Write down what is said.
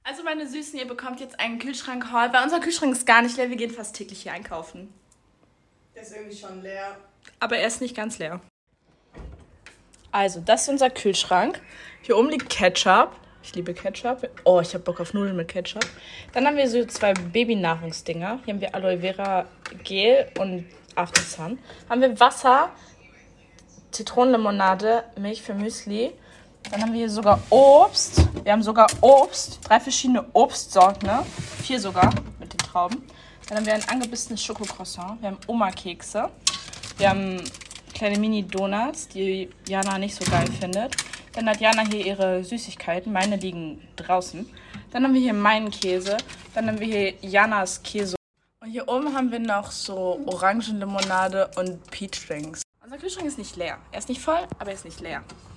Also meine Süßen, ihr bekommt jetzt einen Kühlschrank-Haul, weil unser Kühlschrank ist gar nicht leer. Wir gehen fast täglich hier einkaufen. Der ist irgendwie schon leer. Aber er ist nicht ganz leer. Also, das ist unser Kühlschrank. Hier oben liegt Ketchup. Ich liebe Ketchup. Oh, ich habe Bock auf Nudeln mit Ketchup. Dann haben wir so 2 Babynahrungsdinger. Hier haben wir Aloe Vera Gel und After Sun. Haben wir Wasser, Zitronenlimonade, Milch für Müsli. Dann haben wir hier sogar Obst. Wir haben sogar Obst. 3 verschiedene Obstsorten. 4 sogar mit den Trauben. Dann haben wir ein angebissenes Schokocroissant. Wir haben Oma-Kekse. Wir haben kleine Mini-Donuts, die Jana nicht so geil findet. Dann hat Jana hier ihre Süßigkeiten. Meine liegen draußen. Dann haben wir hier meinen Käse. Dann haben wir hier Janas Käse. Und hier oben haben wir noch so Orangenlimonade und Peach Drinks. Unser Kühlschrank ist nicht leer. Er ist nicht voll, aber er ist nicht leer.